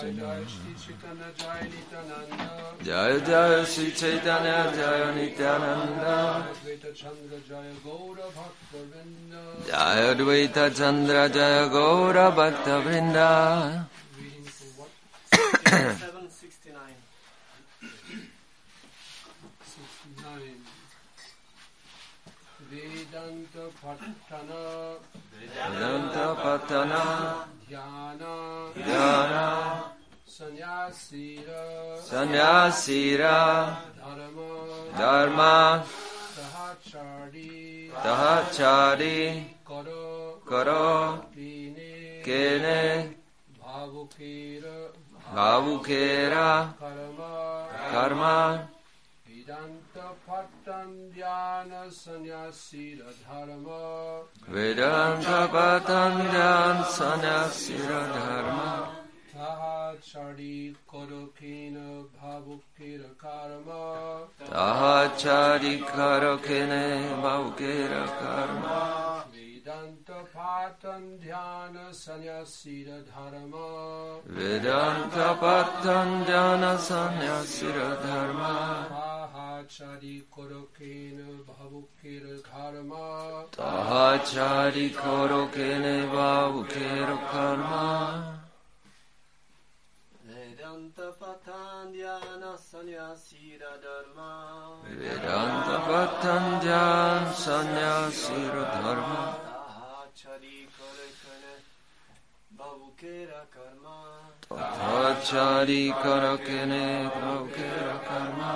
Jaya Jaya Sri Chaitanya Jaya Nityananda Jaya Advaita Chandra Jaya Gaura Bhakta Vrinda. Vedanta Patana Dhyana Sanyasira Dharma Tahachari Karo Kene Bhavukera Karma Vedanta Patandhyana Sanyasira Dharma Vedanta Patandhyana Sanyasira Dharma Tahachari Korokena Bhavukera Karma Tahachari Korokene Bhavukera Karma Vedanta Patandhyana Sanyasira Dharma Vedanta Patandhyana Sanyasira Dharma Tahachari Korokena Bhavukera Karma Tahachari Korokene Bhavukera Karma Vedanta Patandhyana Sanyasira Dharma Vedanta Patandhyana Sanyasira Dharma Tahachari Korokene Bhavukera Karma Tahachari Korokene Bhavukera Karma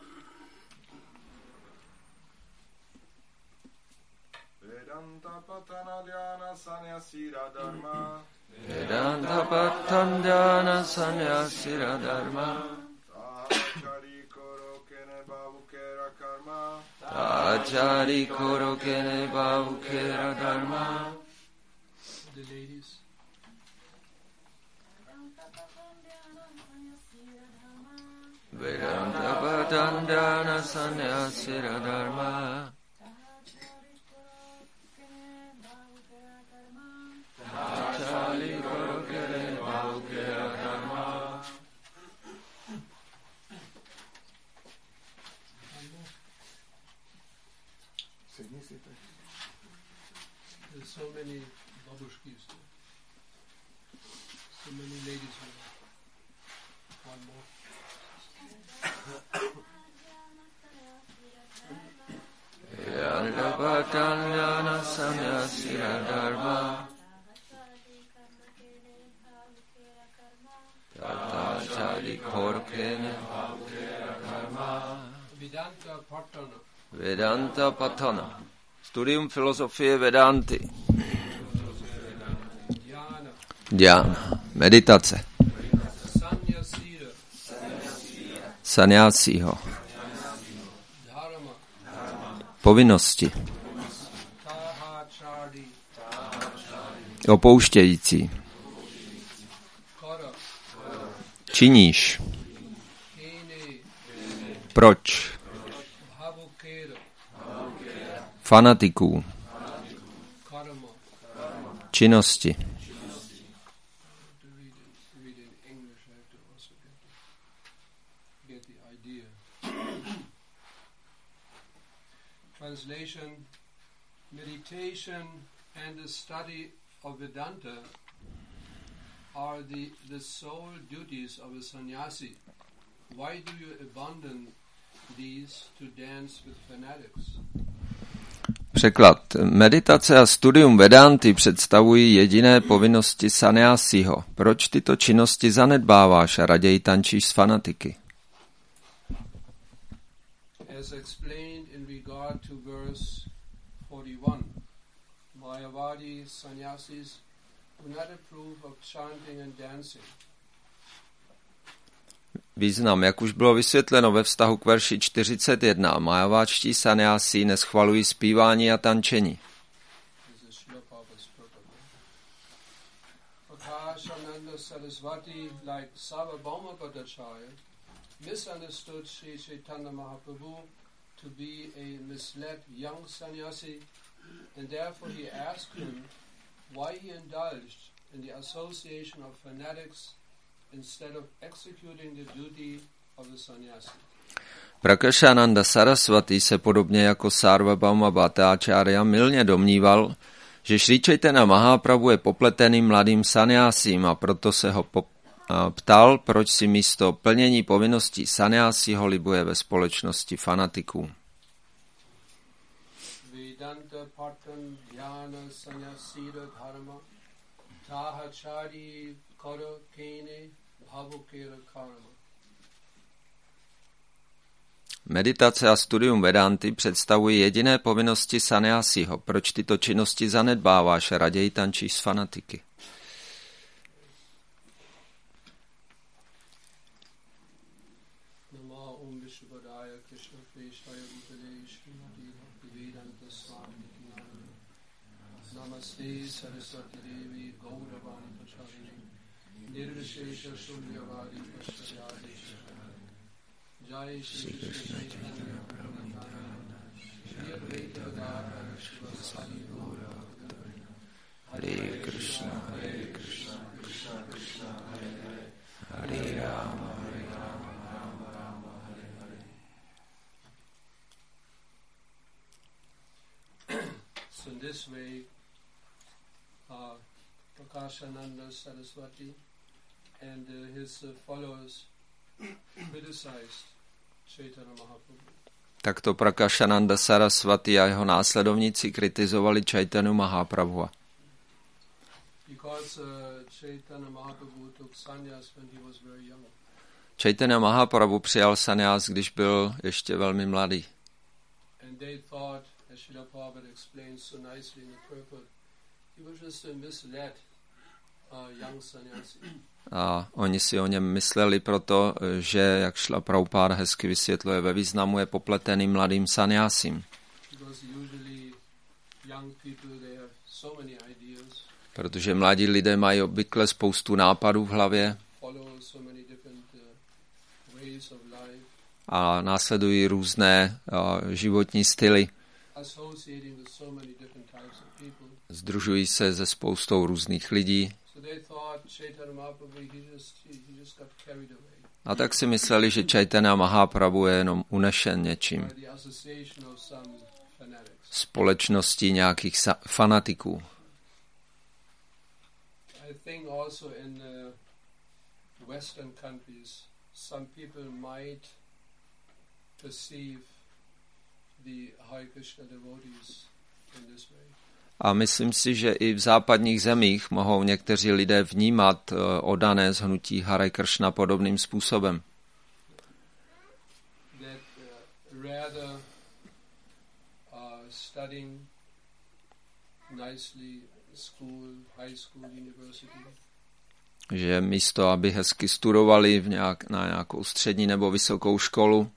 Vedanta Patandhyana Sanyasira Dharma Vedanta Patandhyana Sanyasira Dharma Tahachari Korokene Bhavukera Karma Tahachari Korokene Bhavukera Dharma. The ladies. Vedanta Patandhyana Sanyasira Dharma Tahachari Korokene Bhavukera Dharma. There's so many babushkis there. So many ladies here. One more. Vedanta Patandhyana Sanyasira Dharma Tahachari Korokene Bhavukera Karma. Vedanta Patana. Studium filozofie Vedanty. Dhyana. Meditace. Sanyasiho. Povinnosti. Opouštějící. Činíš. Proč? Fanatiků. Činnosti. Translation: meditation and the study of Vedanta are the sole duties of a sannyasi. Why do you abandon these to dance with fanatics? Překlad. Meditace a studium Vedanty představují jediné povinnosti sannyasiho. Proč tyto činnosti zanedbáváš a raději tančíš s fanatiky? As explained in regard to verse 41, Mayavadi sannyasis do not approve of chanting and dancing. Význam, jak už bylo vysvětleno ve vztahu k verši 41, majaváčtí sannyásí neschvalují zpívání a tančení. Prakashananda Saraswati, like Sarvabhauma Bhattacharya, misunderstood Sri Chaitanya Mahaprabhu to be a misled young sannyasi, and therefore he asked him why he indulged in the association of fanatics instead of executing the duty of a sannyasi. Prakashananda Sarasvati se podobně jako Sarvabhauma Bhattacharya mylně domníval, že Šrí Čejtanya Mahaprabhu je popleteným mladým sannyásím a proto se ho ptal, proč si místo plnění povinností sannyásího libuje ve společnosti fanatiků. Vedanta Partan Dhyana Sannyasira Dharma Tahachari Kara Kene Bhavukera Karma. Meditace a studium Vedanty představují jediné povinnosti sannyásího. Proč tyto činnosti zanedbáváš a raději tančíš s fanatiky? Jai Shri Krishna Chaitanya Prabhu Nityananda Shri Advaita Gadadhara Shivasari Gaura Hare Krishna Krishna Krishna Hare Hare Hare Rama Rama Rama Hare Hare. So in this way, Prakashananda Saraswati and his followers criticized Chaitanya Mahaprabhu. Takto Prakashananda Sarasvati a jeho následovníci kritizovali Chaitanya Mahaprabhu. Because Chaitanya Mahaprabhu took sannyas when he was very young. Chaitanya Mahaprabhu přijal sannyas, když byl ještě velmi mladý. And they thought, as Srila Prabhupada explains so nicely in the purport, he was just a misled young sannyasi. A oni si o něm mysleli proto, že, jak Šrila Prabhupáda hezky vysvětluje ve významu, je popleteným mladým sannyásím. Protože mladí lidé mají obvykle spoustu nápadů v hlavě a následují různé životní styly. Sdružují se se spoustou různých lidí. A tak si mysleli, že Chaitanya Mahaprabhu je jenom unešen něčím. Společností nějakých fanatiků. A myslím si, že i v západních zemích mohou někteří lidé vnímat oddané z hnutí Hare Krishna podobným způsobem. Že místo, aby hezky studovali na nějakou střední nebo vysokou školu,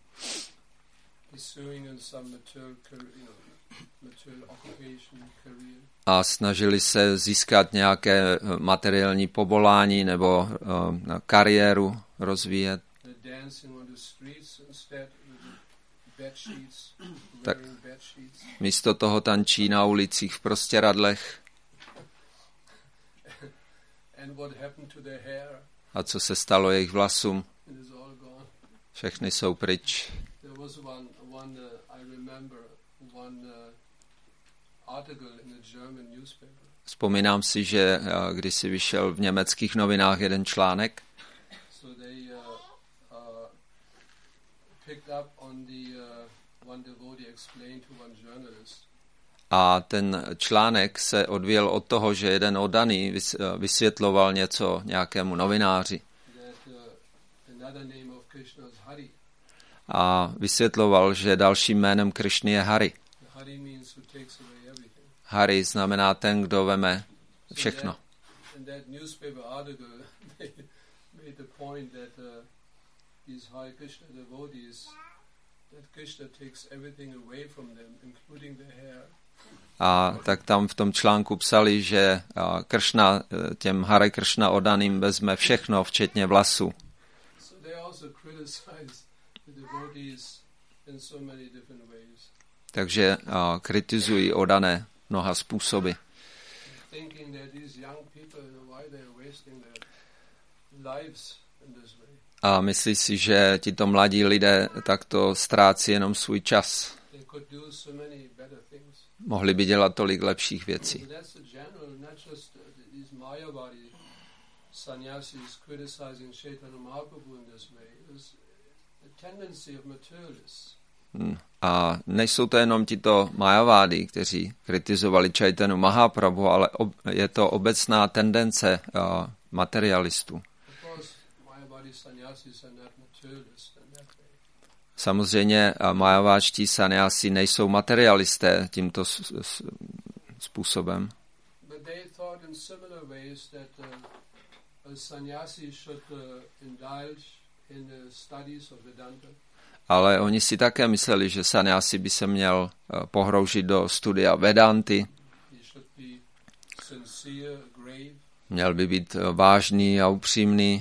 a snažili se získat nějaké materiální povolání nebo kariéru rozvíjet. Tak místo toho tančí na ulicích v prostěradlech. A co se stalo jejich vlasům? Všechny jsou pryč. Vzpomínám si, že když si vyšel v německých novinách jeden článek, a ten článek se odvíjel od toho, že jeden oddaný vysvětloval něco nějakému novináři. A vysvětloval, že dalším jménem Krišny je Hari. Hari znamená ten, kdo veme všechno. A tak tam v tom článku psali, že Kršna, těm Hare Kršna oddaným vezme všechno, včetně vlasů. Takže kritizují oddané mnoha způsoby. lives in this way. A myslí si, že tito mladí lidé takto ztrácí jenom svůj čas. They could do so many better things. Mohli by dělat tolik lepších věcí. So that's the general, not just these Mayavadi sannyasis criticizing Chaitanya Mahaprabhu in this way. There's a tendency of materialists. A nejsou to jenom tito Majavády, kteří kritizovali Chaitanya Mahaprabhu, ale je to obecná tendence materialistů. Samozřejmě majaváčtí sannyasi nejsou materialisté tímto způsobem. Ale oni si také mysleli, že sannyasi by se měl pohroužit do studia Vedanty. Měl by být vážný a upřímný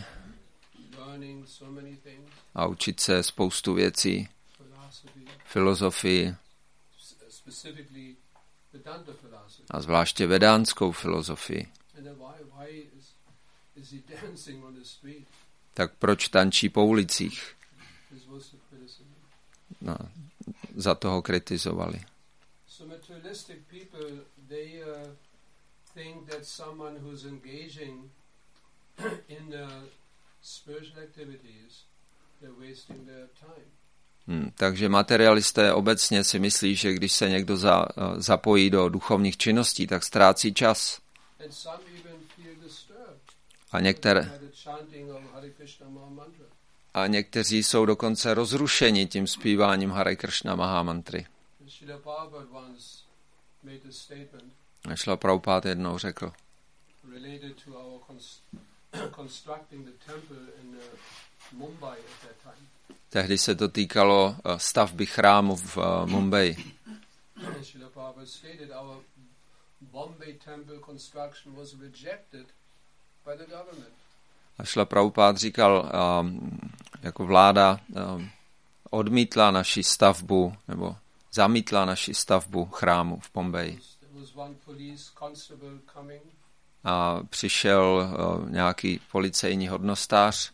a učit se spoustu věcí, filozofii a zvláště vedánskou filozofii. Tak proč tančí po ulicích? No, za toho kritizovali. Takže materialisté obecně si myslí, že když se někdo zapojí do duchovních činností, tak ztrácí čas. A někteří jsou dokonce rozrušeni tím zpíváním Hare Krishna Mahamantry. Šrila Prabhupáda jednou řekl, tehdy se to týkalo stavby chrámu v Mumbai. A Šrila Prabhupáda říkal, jako vláda odmítla naši stavbu, nebo zamítla naši stavbu chrámu v Bombaji. A přišel nějaký policejní hodnostář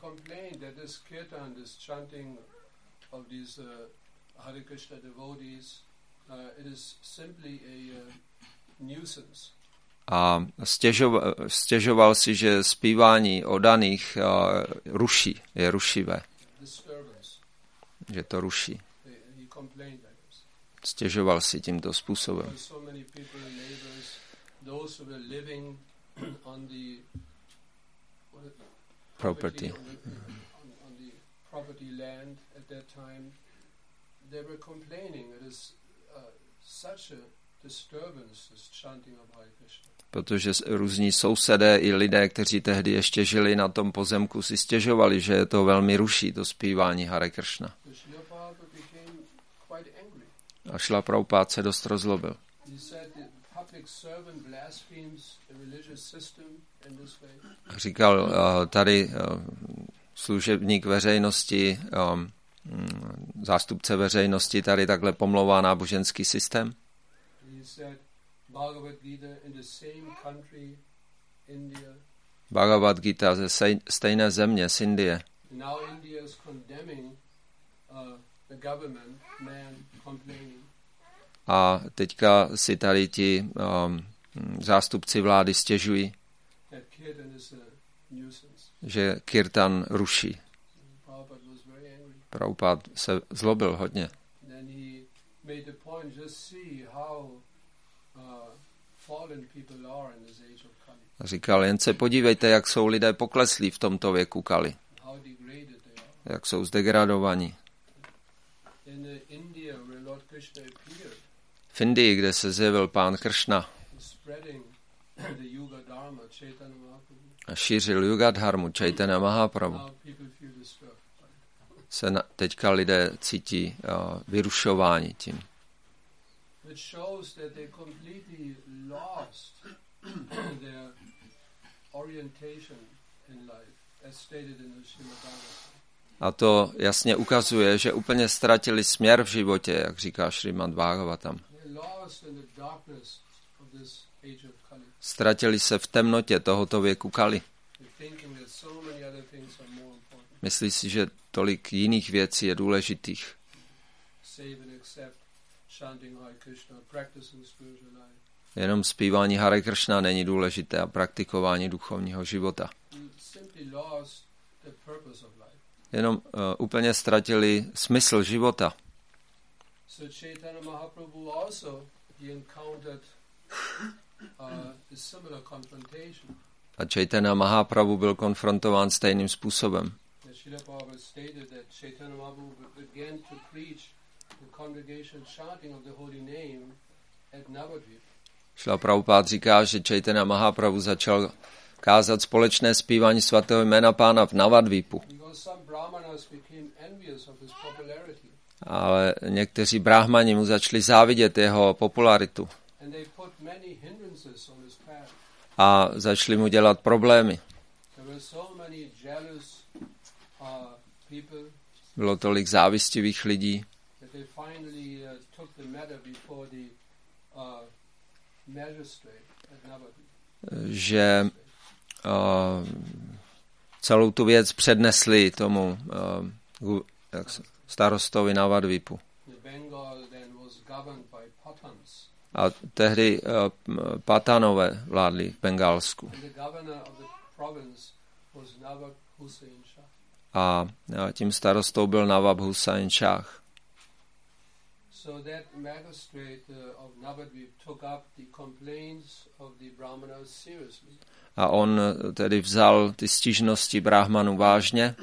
a stěžoval si, že zpívání oddaných je rušivé. Že to ruší. Stěžoval si tímto způsobem. Property. Protože různí sousedé i lidé, kteří tehdy ještě žili na tom pozemku, si stěžovali, že to velmi ruší, to zpívání Hare Krishna. A Šrila Prabhupáda se dost rozlobil. Říkal tady služebník veřejnosti, zástupce veřejnosti tady takhle pomlouvá náboženský systém. Bhagavad Gita ze stejné země, z Indie. A teďka si tady ti zástupci vlády stěžují, že kirtan ruší. Prabhupáda se zlobil hodně. Říkal, jen se podívejte, jak jsou lidé pokleslí v tomto věku Kali. Jak jsou zdegradovaní. V Indii, kde se zjevil pán Kršna a šířil Yuga Dharmu Chaitanya Mahaprabhu, se teďka lidé cítí vyrušování tím. A to jasně ukazuje, že úplně ztratili směr v životě, jak říká Šrimad Bhagavatam. Ztratili se v temnotě tohoto věku Kali. Myslí si, že tolik jiných věcí je důležitých. Jenom zpívání Hare Krishna není důležité a praktikování duchovního života. Jenom úplně ztratili smysl života. A Chaitanya Mahaprabhu byl konfrontován stejným způsobem. Šrila Prabhupád říká, že Chaitanya Mahaprabhu začal kázat společné zpívání svatého jména Pána v Navadvípu. Ale někteří brahmani mu začali závidět jeho popularitu. A začali mu dělat problémy. Bylo tolik závistivých lidí, že celou tu věc přednesli tomu starostovi Navadvípu. A tehdy Patanové vládli v Bengálsku. A tím starostou byl Nawab Hussain Shah. A on tedy vzal ty stížnosti brahmanů vážně.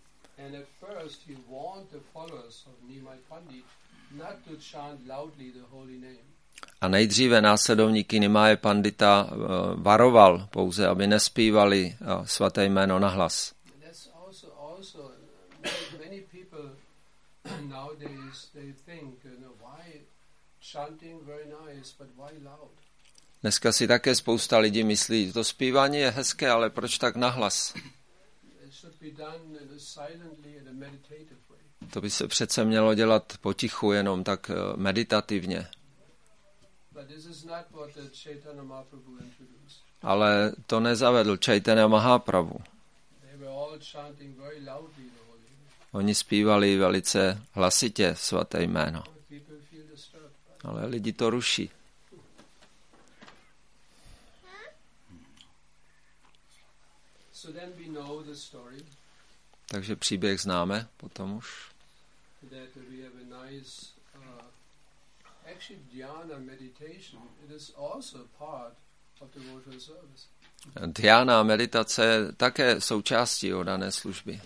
A nejdříve následovníky Nimáje Pandita varoval pouze, aby nespívali svaté jméno nahlas. Dneska si také spousta lidí myslí, to zpívání je hezké, ale proč tak nahlas? To by se přece mělo dělat potichu, jenom tak meditativně. Ale to nezavedl Chaitanya Mahaprabhu. Oni zpívali velice hlasitě svaté jméno. Ale lidi to ruší. Takže příběh známe potom už. Dhyána a meditace je také součástí oddané služby.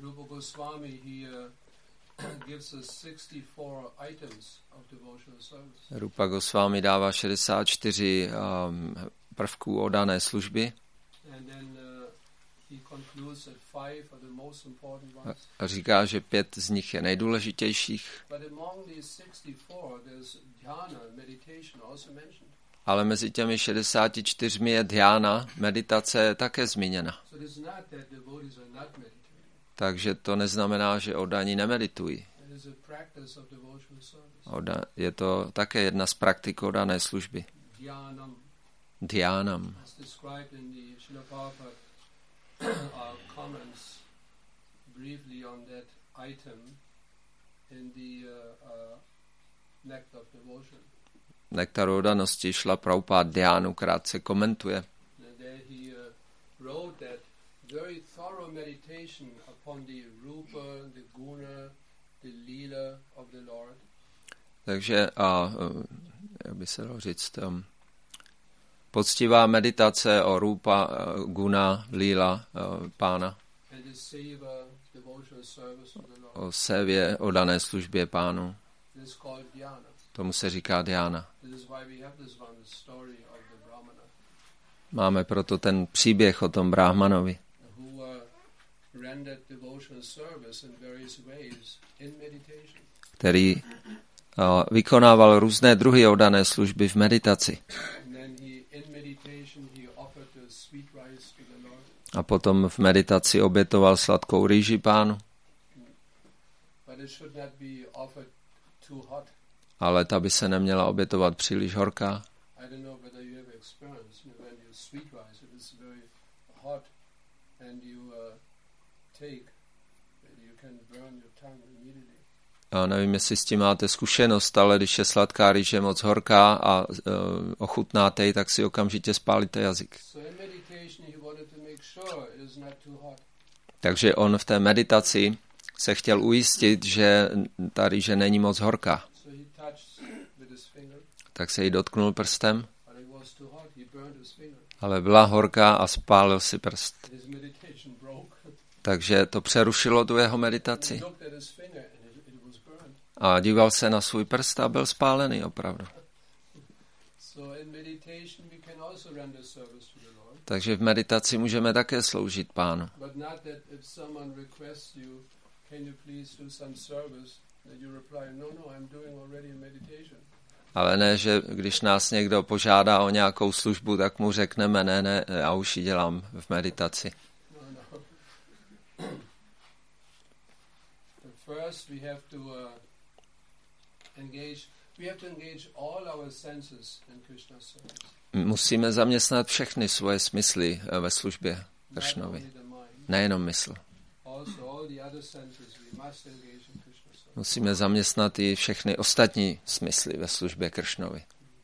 Rupa Goswami dává 64 prvků oddané služby. A říká, že 5 z nich je nejdůležitějších. Ale mezi těmi 64 je dhyána, meditace je také zmíněna. Takže to neznamená, že oddaní nemeditují. Je to také jedna z praktik oddané služby. Dhyanam. Nektar oddanosti Šrila Prabhupád dhyánu krátce komentuje. Takže, jak by se dalo říct, poctivá meditace o Rupa, Guna, Líla, Pána. O sévě, o dané službě Pánu. Tomu se říká dhyána. Máme proto ten příběh o tom Brahmanovi, který vykonával různé druhy oddané služby v meditaci. A potom v meditaci obětoval sladkou rýži Pánu. Ale ta by se neměla obětovat příliš horká. Já nevím, jestli s tím máte zkušenost, ale když je sladká rýže moc horká a ochutnáte ji, tak si okamžitě spálíte jazyk. Takže on v té meditaci se chtěl ujistit, že ta rýže není moc horká. Tak se jí dotknul prstem, ale byla horká a spálil si prst. Takže to přerušilo tu jeho meditaci. A díval se na svůj prst a byl spálený opravdu. Takže v meditaci můžeme také sloužit Pánu. Ale ne, že když nás někdo požádá o nějakou službu, tak mu řekneme, ne, já už ji dělám v meditaci. First we have to engage all our senses in Krishna's service. Musíme zaměstnat všechny svoje smysly ve službě Kršnovi. Nejenom mysl. Musíme zaměstnat i všechny ostatní smysly ve službě Kršnovi.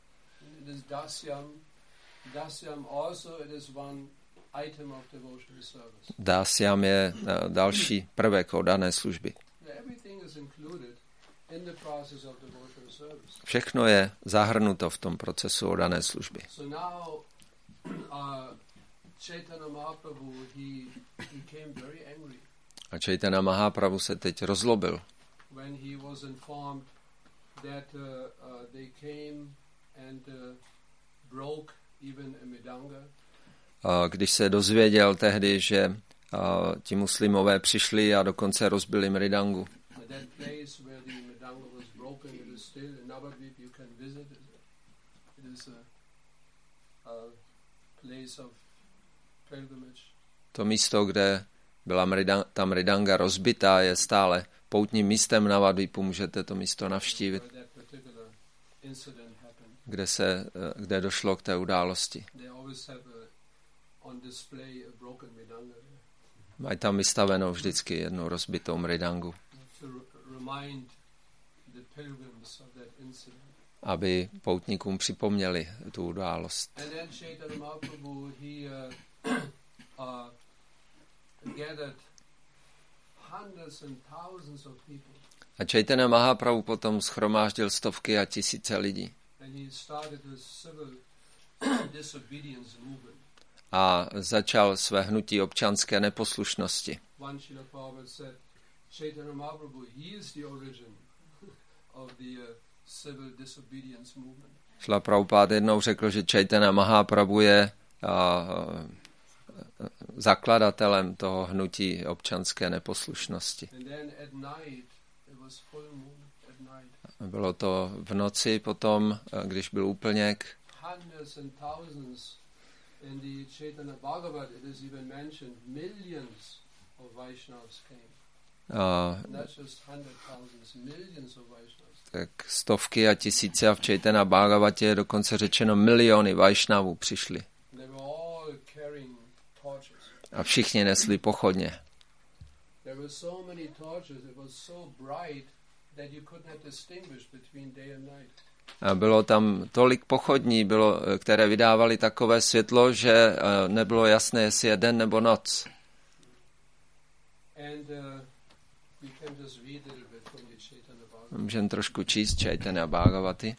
Dásyam je další prvek oddané služby. Všechno je zahrnuto v tom procesu oddané služby. A Chaitanya Mahaprabhu se teď rozlobil. Když se dozvěděl tehdy, že ti muslimové přišli a dokonce rozbili mridangu. To místo, kde byla ta mridanga rozbitá, je stále poutním místem na Navadvipu, můžete to místo navštívit, kde došlo k té události. Mají tam vystavenou vždycky jednu rozbitou mridangu, aby poutníkům připomněli tu událost. A Chaitanya Mahaprabhu potom shromáždil stovky a tisíce lidí. A začal své hnutí občanské neposlušnosti. Šla Prabhupád jednou řekl, že Chaitanya Mahaprabhu je zakladatelem toho hnutí občanské neposlušnosti. Bylo to v noci potom, když byl úplněk. Tak stovky a tisíce a v Chaitanya Bhagavatě je dokonce řečeno miliony Vajšnavů přišli. A všichni nesli pochodně. A bylo tam tolik pochodní, které vydávali takové světlo, že nebylo jasné, jestli je den nebo noc. Můžeme trošku číst Chaitanya Bhagavati.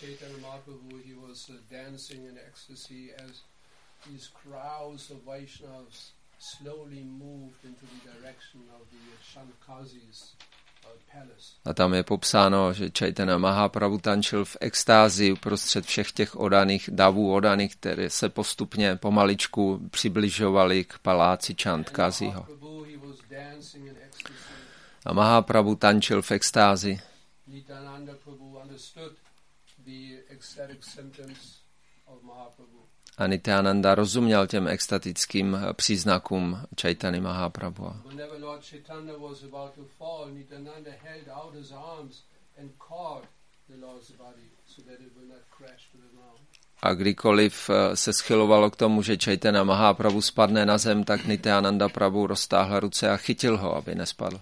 These crowds of Vaishnavas slowly moved into the direction of the Shankasi's palace. A tam je popsáno, že Chaitanya Mahaprabhu tančil v extázi uprostřed všech těch oddaných davů oddaných, které se postupně pomaličku přibližovaly k paláci Chandkaziho. A Mahaprabhu tančil v extázi. Nityananda Prabhu understood the ecstatic symptoms of Mahaprabhu. A Nityananda rozuměl těm extatickým příznakům Chaitanya Mahaprabhu. A kdykoliv se schylovalo k tomu, že Chaitanya Mahaprabhu spadne na zem, tak Nityananda Prabhu roztáhl ruce a chytil ho, aby nespadl.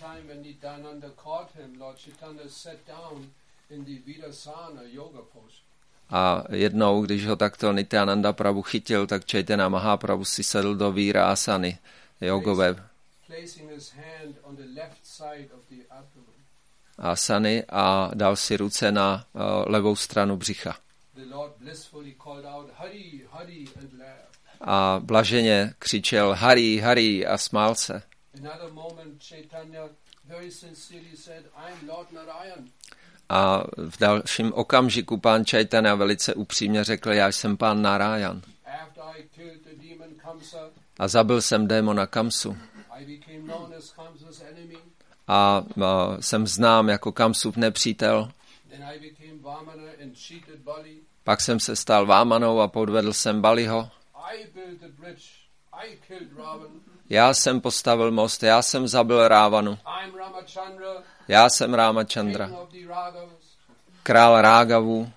A jednou, když ho takto Nityananda Prabhu chytil, tak Chaitanya Mahaprabhu si sedl do Virasany jogové asany a dal si ruce na levou stranu břicha. A blaženě křičel Hari, Hari a smál se. A v dalším okamžiku pán Chaitanya velice upřímně řekl, já jsem pán Narayan. A zabil jsem démona Kamsu. A jsem znám jako Kamsův nepřítel. Pak jsem se stal Vámanou a podvedl jsem Baliho. Já jsem postavil most, já jsem zabil Rávanu. Já jsem Ramachandra, král Rágavů.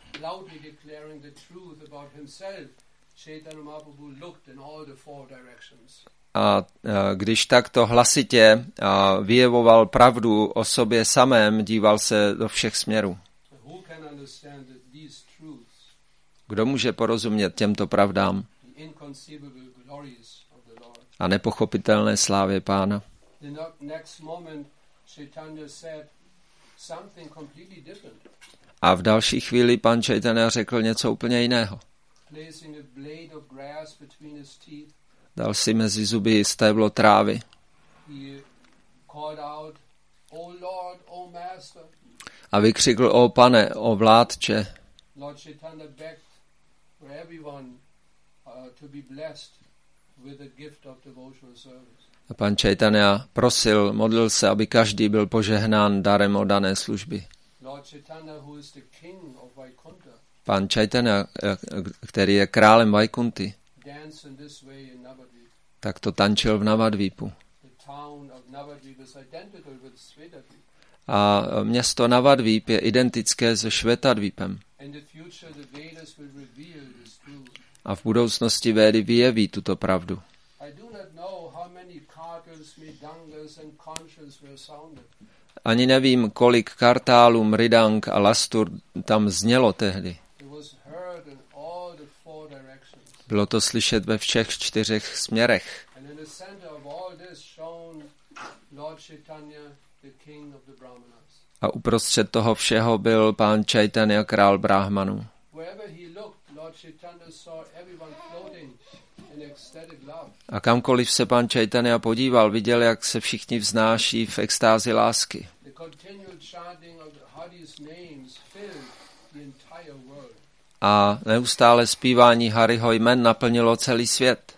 A když takto hlasitě vyjevoval pravdu o sobě samém, díval se do všech směrů. Kdo může porozumět těmto pravdám a nepochopitelné slávě Pána? A v další chvíli pan Chaitanya řekl něco úplně jiného. Dal si mezi zuby stéblo trávy. A vykřikl, o pane, o vládče. A pan Chaitanya prosil, modlil se, aby každý byl požehnán darem oddané služby. Pan Chaitanya, který je králem Vajkunty, tak to tančil v Navadvípu. A město Navadvíp je identické se Švetadvípem. A v budoucnosti Védy vyjeví tuto pravdu. Ani nevím, kolik kartálů, mridang a lastur tam znělo tehdy. Bylo to slyšet ve všech 4 směrech. A uprostřed toho všeho byl pán Chaitanya, král Brahmanů. A kamkoliv se pán Chaitanya podíval, viděl, jak se všichni vznáší v extázi lásky. A neustále zpívání Hariho jmen naplnilo celý svět.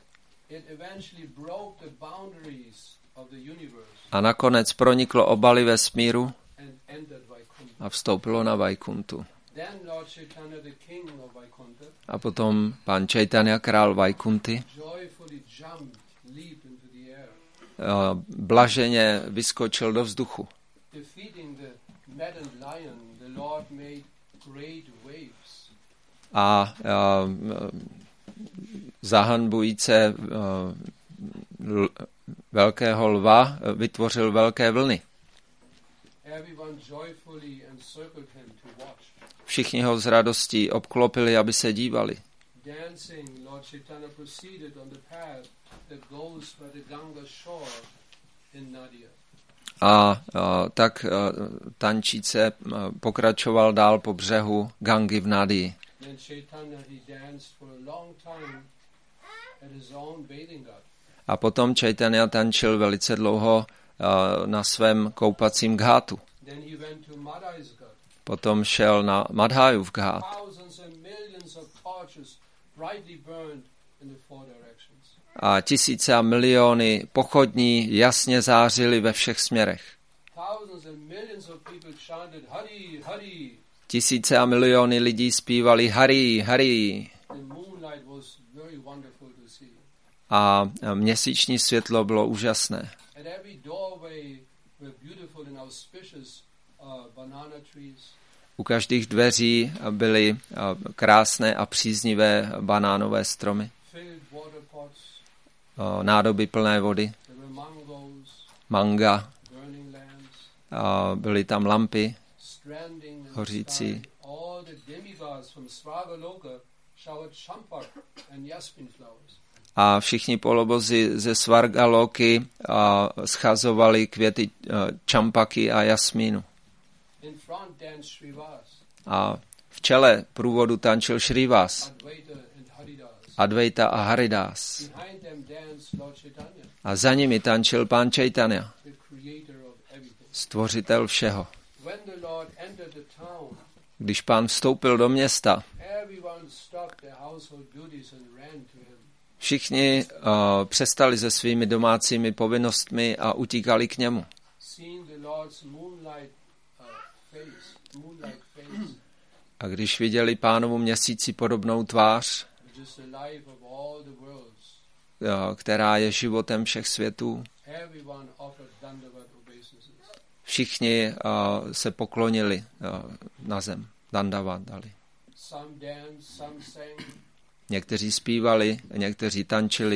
A nakonec proniklo obaly vesmíru a vstoupilo na Vajkuntu. A potom pán Chaitanya, král Vajkunty, blaženě vyskočil do vzduchu. A zahanbujíce velkého lva vytvořil velké vlny. Všichni ho s radostí obklopili, aby se dívali. A tak tančíce pokračoval dál po břehu Gangy v Nadii. A potom Chaitanya tančil velice dlouho na svém koupacím ghátu. Potom šel na Madhajův ghát. A tisíce a miliony pochodní jasně zářily ve všech směrech. Tisíce a miliony lidí zpívali Hari, Hari. A měsíční světlo bylo úžasné. U každých dveří byly krásné a příznivé banánové stromy, filled water pots, nádoby plné vody, there were mangoes, manga, burning lamps, byly tam lampy stranding in the hořící. sky. All the demigods from Svargaloka showered champak and jasmin flowers. A všichni polobozi ze Svargaloky schazovali květy čampaky a jasmínu. In front danced Srivas, A v čele průvodu tančil Srivas, Advaita and Haridas. Advaita a Haridas. Behind them danced Lord Chaitanya, A za nimi tančil pán Chaitanya, the creator of everything. stvořitel všeho. When the Lord entered the town, Když pán vstoupil do města, everyone stopped their household duties and ran to him. všichni přestali se svými domácími povinnostmi a utíkali k němu. Seeing the Lord's moonlight face, A když viděli pánovu měsíci podobnou tvář, which is the life of all the worlds, která je životem všech světů, everyone offered Dandavat obeisances. všichni se poklonili na zem. Dandavat dali. Some danced, some sang, Někteří zpívali, někteří tančili,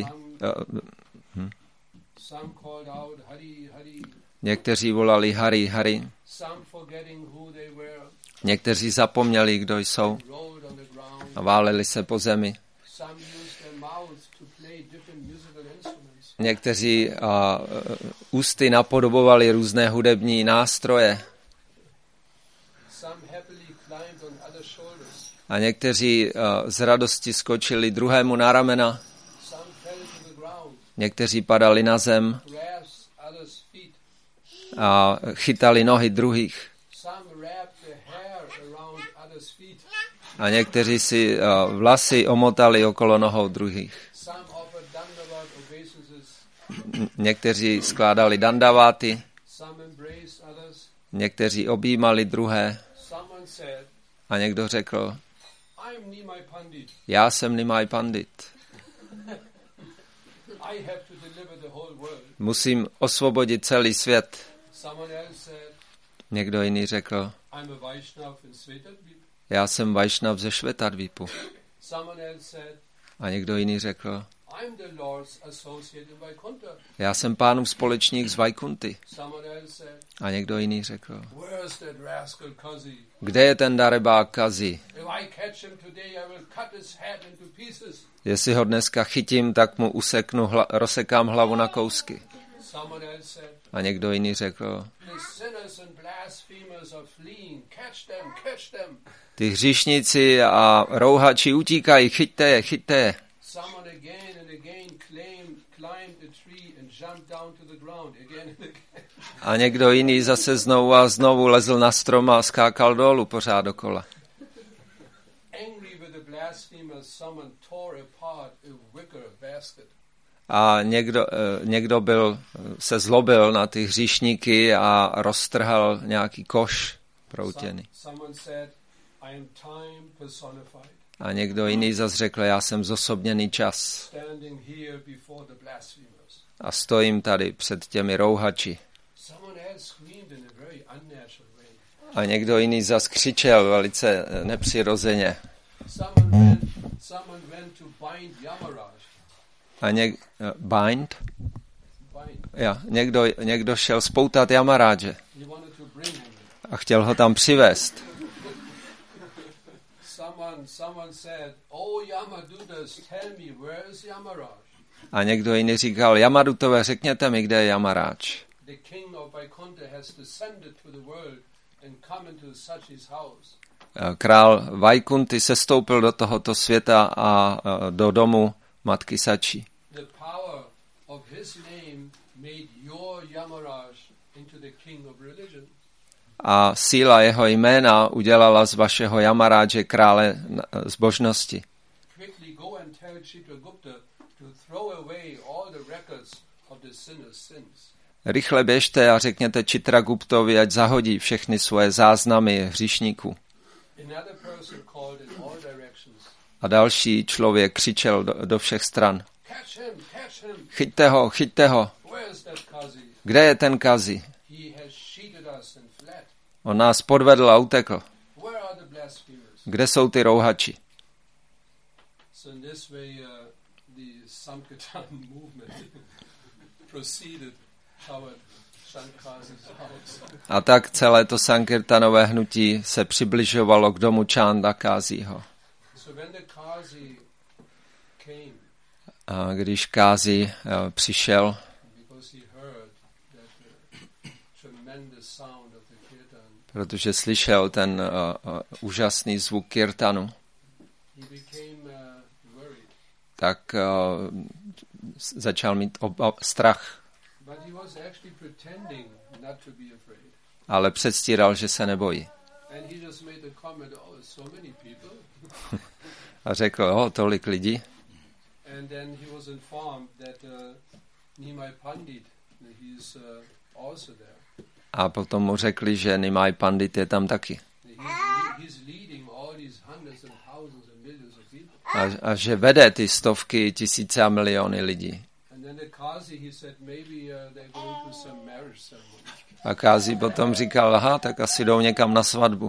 some called out Hari Hari, někteří volali Hari, Hari, some forgetting who they were, někteří zapomněli, kdo jsou rolled on the ground. a váleli se po zemi. Some used their mouths to play different musical instruments. Někteří ústy napodobovali různé hudební nástroje Some happily climbed on other shoulders. a někteří z radosti skočili druhému na ramena, Some fell to the ground, někteří padali na zem grasped others' feet. a chytali nohy druhých Some wrapped their hair around others' feet. a někteří si vlasy omotali okolo nohou druhých. Some offered Dandavat obeisances. Někteří skládali dandaváty, Some embraced others. někteří objímali druhé Someone said, a někdo řekl, I'm Nimai Pandit. já jsem Nimai Pandit, I have to deliver the whole world. musím osvobodit celý svět. Someone else said, Někdo jiný řekl, I'm a Vaishnav in Svetadvip. já jsem Vaishnav ze Švetadvípu. Someone else said, A někdo jiný řekl, I'm the Lord's associate in Vaikuntha. já jsem pánův společník z Vajkunty. Someone else said, A někdo jiný řekl, where's that rascal Kazi? kde je ten darebák Kazi? If I catch him today, I will cut his head into pieces. Jestli ho dneska chytím, tak mu rozsekám hlavu na kousky. Someone else said, A někdo jiný řekl, the sinners and blasphemers are fleeing. Catch them, catch them. ty hříšníci a rouhači utíkají, chyťte je, chyťte je. Someone again and again climbed a tree and jumped down to the ground again and again. A někdo jiný zase znovu a znovu lezl na strom a skákal dolů pořád dokola. Angry with the blasphemers, someone tore apart a wicker basket. A někdo se zlobil na ty hříšníky a roztrhal nějaký koš proutěný. Someone said, I am time personified, A někdo jiný zase řekl, já jsem zosobněný čas standing here before the blasphemers. a stojím tady před těmi rouhači. Someone else screamed in a very unnatural way. A někdo jiný zase křičel velice nepřirozeně. Someone went to bind Yamaraj. A někdo šel spoutat Yamaráže He wanted to bring him. a chtěl ho tam přivést. Someone said, "Oh Yamadutas, tell me, where is Yamaraj?" A někdo jiný říkal, Yamadutové, řekněte mi, kde je Yamaráč. The king of Vaikuntha has descended to the world and come into Sachi's house. Král Vajkunty sestoupil do tohoto světa a do domu matky Sači. The power of his name made your Yamaraj into the king of religion. A síla jeho jména udělala z vašeho Yamaráže krále zbožnosti. Quickly go and tell Chitragupta to throw away all the records of the sinner's sins. Rychle běžte a řekněte Chitraguptovi, ať zahodí všechny svoje záznamy hříšníků. Another person called in all directions. A další člověk křičel do všech stran. Catch him, catch him. Chyťte ho, chyťte ho. Where is that Kazi? Kde je ten Kazi? He has cheated us and fled. On nás podvedl a utekl. Where Kde jsou ty rouhači? So in this way, the Sankirtan movement proceeded toward Shankasi's house. A tak celé to Sankirtanové hnutí se přibližovalo k domu Chandakázího. So when the Kazi came, A když Kázi přišel, because he heard that tremendous sound of the kirtan, protože slyšel ten úžasný zvuk kirtanu, he became worried. tak začal mít strach, But he was actually pretending not to be afraid. ale předstíral, že se nebojí. And he just made the comment, oh, so many people. A řekl, tolik lidí. And then he was informed that Nimai Pandit, he's also there. A potom mu řekli, že Nimai Pandit je tam taky. He's leading all these hundreds and thousands and millions of people. A že vede ty stovky, tisíce a miliony lidí. And then the Kazi, he said, maybe they're going to some marriage ceremony. A Kázi potom říkal, aha, tak asi jdou někam na svatbu.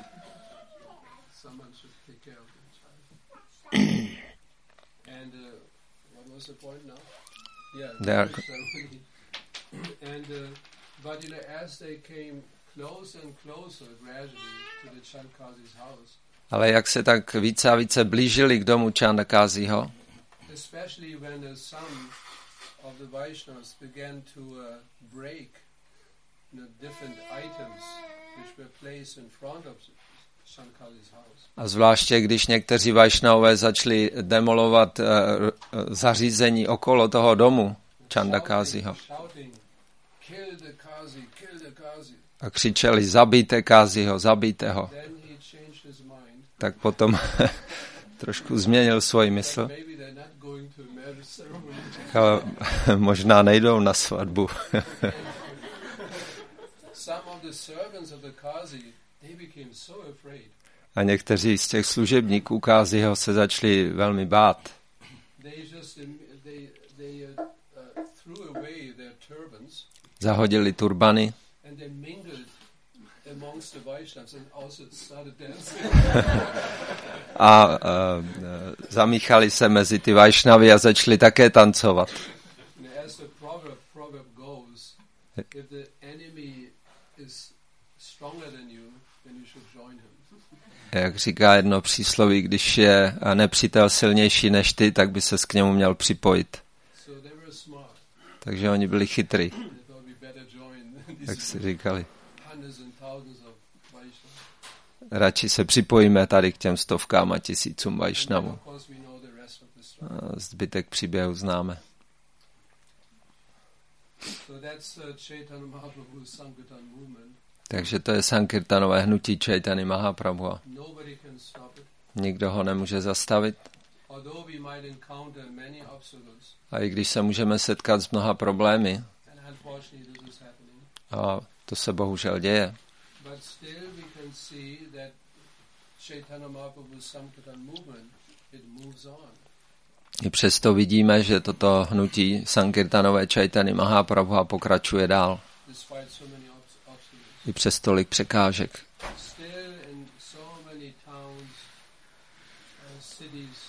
Someone should take care of the child. And what was the point now? Yeah, They are marriage ceremony. And but as they came closer and closer gradually to the Shankasi's house, Ale jak se tak více a více blížili k domu Chandakázího, especially when some of the Vaishnavas began to break different items which were placed in front of Shankari's house. a zvláště když někteří Vajšnavové začali demolovat zařízení okolo toho domu Chandakázího Shouting, kill the Kazi. a křičeli, zabijte Kázího, zabijte ho. Then he changed his mind. Tak potom trošku změnil svůj mysl. Maybe they're not going to a marriage ceremony. Ale možná nejdou na svatbu. Some of the servants of the Kazi, they became so afraid. A někteří z těch služebníků Kázího se začali velmi bát. They just threw away their turbans Zahodili turbany and they mingled amongst the Vaishnavas and also started dancing. a zamíchali se mezi ty Vajšnavy a začali také tancovat. And as the proverb goes, if the enemy is stronger than you, then you should join him. Jak říká jedno přísloví, když je nepřítel silnější než ty, tak by ses k němu měl připojit. So they were smart. Takže oni byli chytrý, They thought we better join tak these si říkali. hundreds and thousands of Vaishnavas. Radši se připojíme tady k těm stovkám a tisícům Vajšnavů. Of course, we know the rest of the story. A zbytek příběhu známe. So that's Chaitanya Mahaprabhu's Sankirtan movement. Takže to je Sankirtanové hnutí Chaitanya Mahaprabhu. Nobody can stop it. Nikdo ho nemůže zastavit. Although we might encounter many obstacles, A i když se můžeme setkat s mnoha problémy, and unfortunately this is happening, a to se bohužel děje, but still we can see that Chaitanya Mahaprabhu's Sankirtan movement, it moves on. i přesto vidíme, že toto hnutí Sankirtanové Chaitanya Mahaprabhu pokračuje dál. Despite so many obstacles. I přes tolik překážek. Still in so many towns, cities,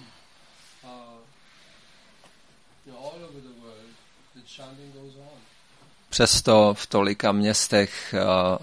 all over the world, the chanting goes on. Přesto v tolika městech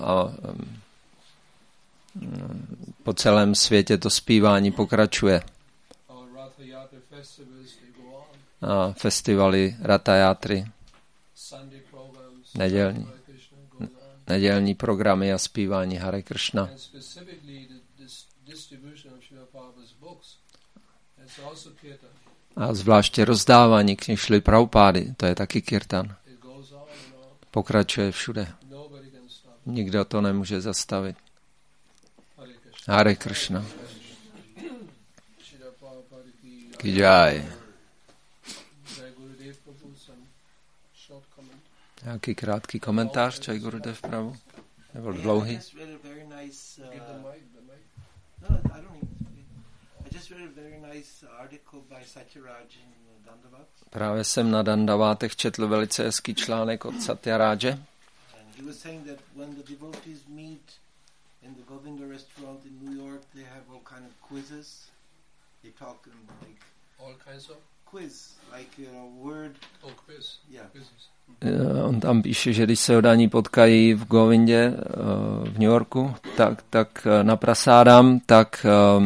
po celém světě to zpívání pokračuje. Our Ratha Yatra festivals, they go on. A festivaly Ratha Yatry, Sunday programs, nedělní, Hare Krishna goes on. nedělní programy a zpívání Hare Krishna. And specifically the distribution of Srila Prabhupada's books, that's also kirtan. A zvláště rozdávání knih Šrily Prabhupády, to je taky kirtan. It goes on and on. Pokračuje všude. Nobody can stop. Nikdo to nemůže zastavit. Hare Krishna. Hare Krishna. Srila Prabhupada ki Ki jai. Jai Gurudev Prabhu, some short comment. Nějaký krátký komentář, Jai Gurudev Prabhu? Nebo dlouhý? I just read a very nice. Give the mic, the mic. No, I don't need. I just read a very nice article by Satyaraj in Dandavat, Právě jsem na Dandavátech četl velice hezký článek od Satyaráže. and he was saying that when the devotees meet in the Govinda restaurant in New York, they have all kind of quizzes. They talk in like All kinds of quiz, like word. quiz. Yeah. Quizzes. On tam píše, že když se odaní potkají v Govindě v New Yorku, tak na prasádám, tak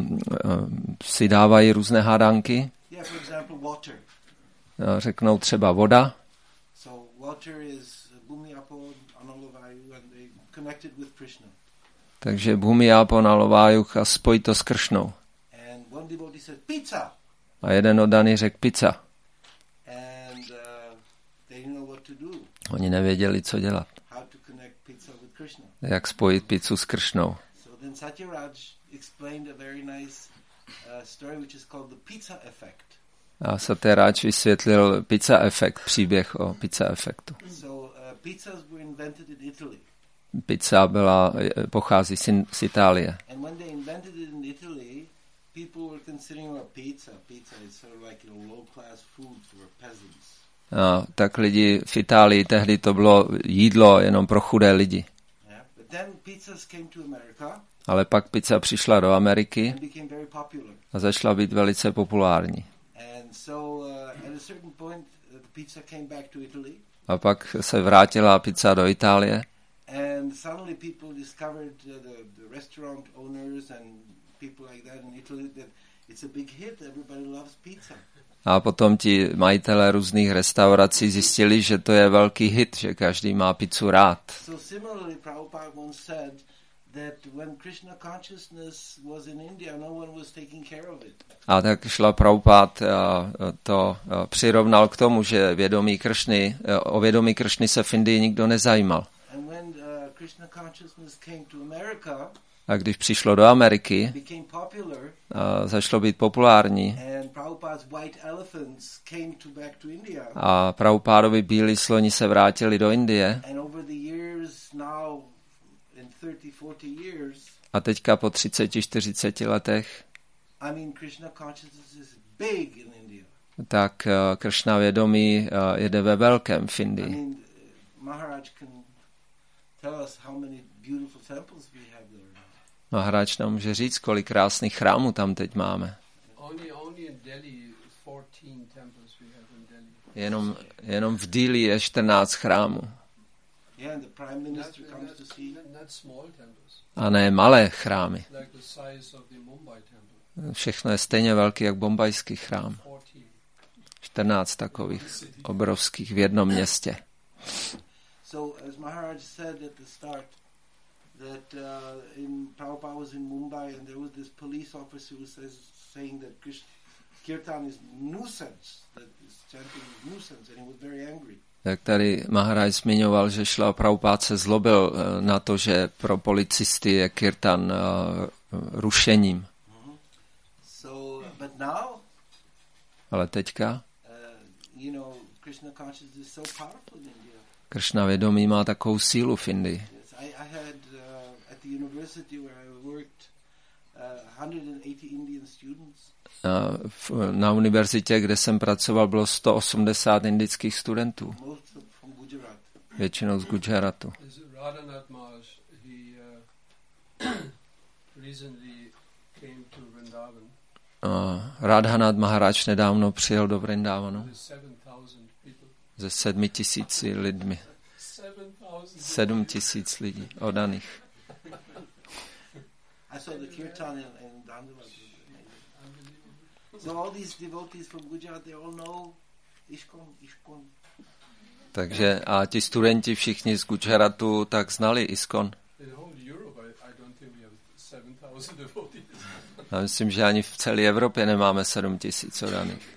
si dávají různé hádanky. Yeah, for example, water. Řeknou třeba voda. So water is Bhumi Apo Analavayu and they connected with Krishna. Takže Bhumi Apo Nalovajuch a spojí to s Kršnou. And one devotee said, pizza! A jeden oddaný řekl pizza. And they didn't know what to do. Oni nevěděli, co dělat. How to connect pizza with Krishna. Jak spojit pizzu s Kršnou. So then Satyaraj explained a very nice story which is called the pizza effect. A Satyaraj vysvětlil pizza efekt, příběh o pizza efektu. So pizzas were invented in Italy. Pizza pochází z Itálie. And when they invented it in Italy, people were considering pizza is sort of like low class food for peasants. A tak lidi v Itálii tehdy to bylo jídlo jenom pro chudé lidi. Yeah. But then pizzas came to America. Ale pak pizza přišla do Ameriky And became very popular. a začala být velice populární. And so at a certain point the pizza came back to Italy. A pak se vrátila pizza do Itálie. And suddenly people discovered, the restaurant owners and people like that in Italy, that it's a big hit. Everybody loves pizza. A potom ti majitelé různých restaurací zjistili, že to je velký hit, že každý má pizzu rád. So similarly, Prabhupada once said that when Krishna consciousness was in India, no one was taking care of it. A tak šla Prabhupada to přirovnal k tomu, že o vědomí Kršny se v Indii nikdo nezajímal. And when Krishna consciousness came to America, A když přišlo do Ameriky, became popular, začalo být populární and Prabhupada's white elephants came back to India. a Prabhupádovi bílí sloni se vrátili do Indie And over the years now, in 30-40 years, a teďka po 30-40 letech, I mean, Krishna consciousness is big in India. tak Kršna vědomí jede ve velkém v I Indii. mean, Maharaj can tell us how many beautiful temples we have there. Maharaj nám může říct, kolik krásných chrámů tam teď máme. Only in Delhi, 14 temples we have in Delhi. Jenom v Dili je 14 chrámů. Yeah, and the prime minister comes to see. Not small temples, A ne malé chrámy. like the size of the Mumbai temple. Všechno je stejně velký jak bombajský chrám. 14. 14 takových obrovských v jednom městě. So, as Maharaj said at the start, that Prabhupada was in Mumbai and there was this police officer who saying that Kirtan is nuisance, that this chanting is nuisance, and he was very angry. Jak tady Maharaj zmiňoval, že Šla Prabhupád se zlobil na to, že pro policisty je kirtan rušením. So, but now, Ale teďka Krishna consciousness is so powerful in India. Kršna vědomí má takovou sílu v Indii. Yes, I had at the university where I worked 180 Indian students. Na univerzitě, kde jsem pracoval, bylo 180 indických studentů. Most from Gujarat. Většinou z Gujaratu. Radhanath Maharaj, he recently came to Vrindavan. Radhanath Maharaj nedávno přijel do Vrindavanu With 7,000 people. se 7 000 lidmi. 7 000 lidí oddaných. I saw the kirtan in Dandava. So all these devotees from Gujarat, they all know ISKCON. Takže a ti studenti všichni z Gujaratu tak znali ISKCON. In whole Europe, I don't think we have 7,000 devotees. Já myslím, že ani v celé Evropě nemáme 7 000 oddaných.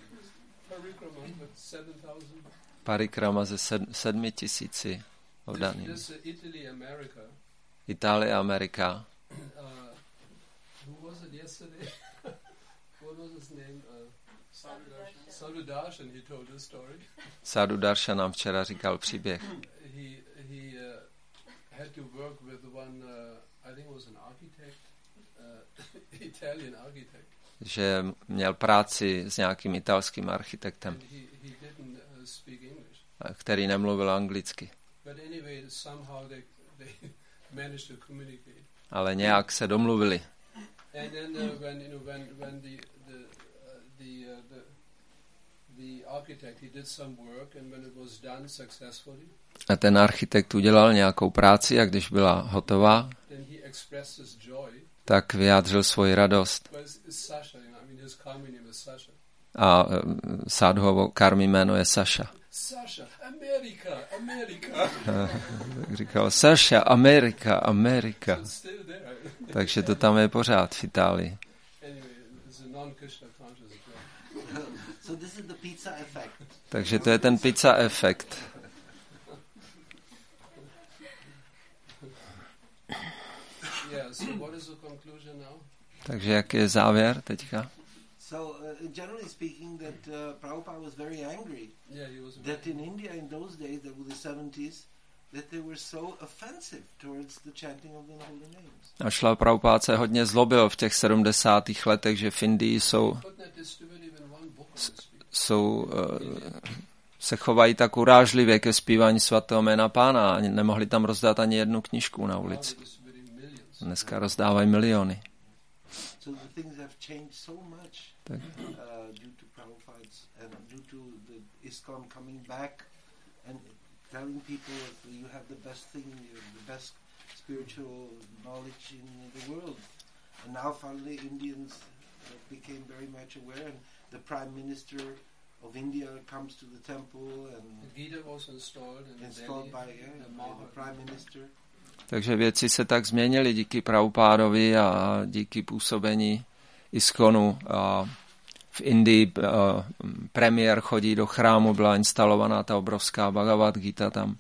Parikrama ze 7 000 oddaných. This Italy, America. Itálie, Amerika. Who was it yesterday? What was his name? Sadhu Darshan, he told a story. Sadhu Darshan nám včera říkal příběh. He had to work with one, I think it was an architect, Italian architect. Že měl práci s nějakým italským architektem, And he didn't speak English. který nemluvil anglicky. But anyway, somehow they managed to communicate. ale nějak se domluvili. And then when the architect, he did some work, and when it was done successfully, A ten architekt udělal nějakou práci a když byla hotová, then he expressed his joy. tak vyjádřil svoji radost. Well, it's Sasha, I mean, his karmi name is Sasha. A Sadhuovo karmi jméno je Sasha. Sasha, America. Tak říkal, Sasha, Amerika. It's still there. Takže to tam je pořád v Itálii. Anyway, it's a non-Krishna conscious joy. So this is the pizza effect. Takže to je ten pizza efekt. Yeah, so what is the conclusion now? Takže jaký je závěr teďka? So generally speaking, that Prabhupada was very angry Yeah, he was that in India in those days, that were the 70s, that they were so offensive towards the chanting of the holy names. A Šrila Prabhupád se hodně zlobil v těch 70. letech, že v Indii se chovají tak urážlivě ke zpívání svatého jména Pána a nemohli tam rozdat ani jednu knížku na ulici. Dneska rozdávají miliony. So the things have changed so much due to Prabhupada's and due to the ISKCON coming back and telling people that you have the best thing, you have the best spiritual knowledge in the world. And now finally Indians became very much aware, and the Prime Minister of India comes to the temple, and the Gita was installed by the Prime Minister. Takže věci se tak změnily díky Prabhupádovi a díky působení ISKCONu. V Indii premiér chodí do chrámu, byla instalovaná ta obrovská Bhagavad Gita tam.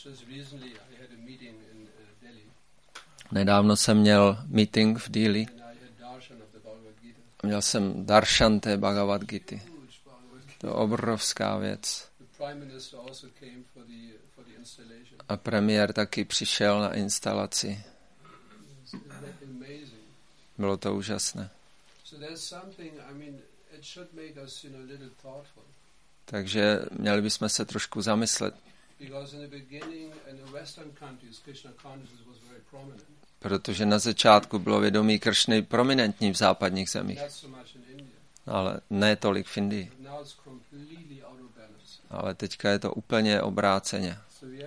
Nedávno jsem měl meeting v Dili. Měl jsem darshan té Bhagavad Gity. To je obrovská věc. A premiér taky přišel na instalaci. Bylo to úžasné. Takže měli bychom se trošku zamyslet. Protože na začátku bylo vědomí Kršny prominentní v západních zemích. Ale ne tolik v Indii. Ale teďka je to úplně obráceně.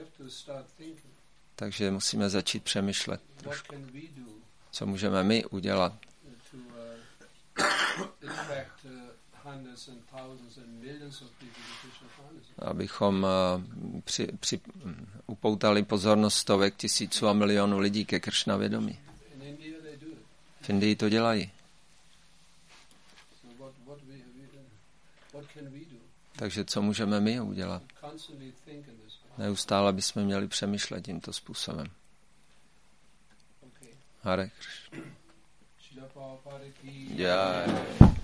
Takže musíme začít přemýšlet trošku. Co můžeme my udělat, abychom upoutali pozornost stovek, tisíců a milionů lidí ke Kršna vědomí. V Indii to dělají. Takže co můžeme my udělat? Neustále bychom měli přemýšlet tímto způsobem. Hare Krishna. Jai.